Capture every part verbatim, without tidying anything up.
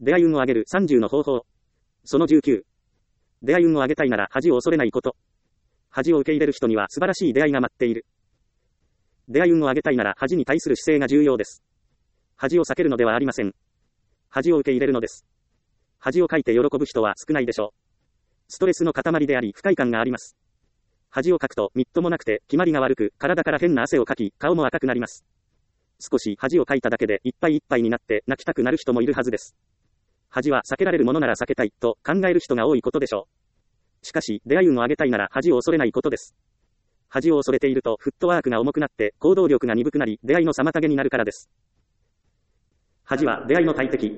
出会い運を上げるさんじゅうの方法。そのじゅうきゅう。出会い運を上げたいなら恥を恐れないこと。恥を受け入れる人には素晴らしい出会いが待っている。出会い運を上げたいなら恥に対する姿勢が重要です。恥を避けるのではありません。恥を受け入れるのです。恥をかいて喜ぶ人は少ないでしょう。ストレスの塊であり不快感があります。恥をかくとみっともなくて決まりが悪く、体から変な汗をかき、顔も赤くなります。少し恥をかいただけでいっぱいいっぱいになって泣きたくなる人もいるはずです。恥は避けられるものなら避けたいと考える人が多いことでしょう。しかし出会い運を上げたいなら恥を恐れないことです。恥を恐れているとフットワークが重くなって行動力が鈍くなり出会いの妨げになるからです。恥は出会いの大敵。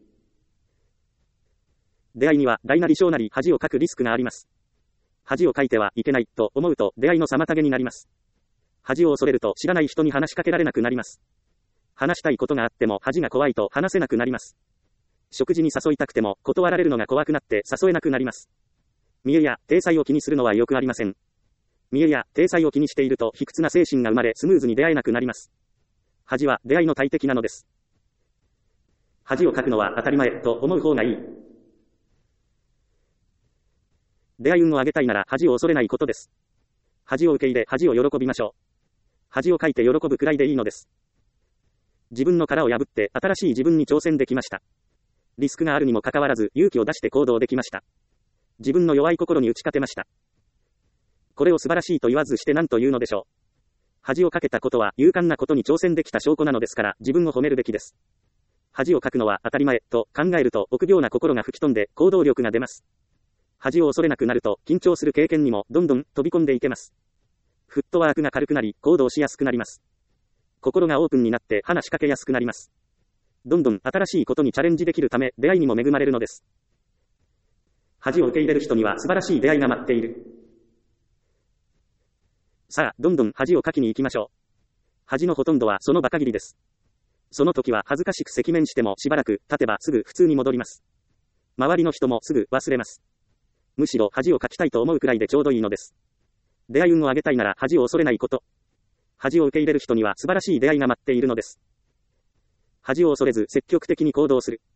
出会いには大なり小なり恥をかくリスクがあります。恥をかいてはいけないと思うと出会いの妨げになります。恥を恐れると知らない人に話しかけられなくなります。話したいことがあっても恥が怖いと話せなくなります。食事に誘いたくても断られるのが怖くなって誘えなくなります。見栄や体裁を気にするのはよくありません。見栄や体裁を気にしていると卑屈な精神が生まれスムーズに出会えなくなります。恥は出会いの大敵なのです。恥をかくのは当たり前と思う方がいい。出会い運を上げたいなら恥を恐れないことです。恥を受け入れ恥を喜びましょう。恥をかいて喜ぶくらいでいいのです。自分の殻を破って新しい自分に挑戦できました。リスクがあるにもかかわらず勇気を出して行動できました。自分の弱い心に打ち勝てました。これを素晴らしいと言わずして何と言うのでしょう。恥をかけたことは勇敢なことに挑戦できた証拠なのですから自分を褒めるべきです。恥をかくのは当たり前と考えると臆病な心が吹き飛んで行動力が出ます。恥を恐れなくなると緊張する経験にもどんどん飛び込んでいけます。フットワークが軽くなり行動しやすくなります。心がオープンになって話しかけやすくなります。どんどん新しいことにチャレンジできるため出会いにも恵まれるのです。恥を受け入れる人には素晴らしい出会いが待っている。さあ、どんどん恥をかきに行きましょう。恥のほとんどはその場限りです。その時は恥ずかしく赤面してもしばらく経てばすぐ普通に戻ります。周りの人もすぐ忘れます。むしろ恥をかきたいと思うくらいでちょうどいいのです。出会い運を上げたいなら恥を恐れないこと。恥を受け入れる人には素晴らしい出会いが待っているのです。恥を恐れず積極的に行動する。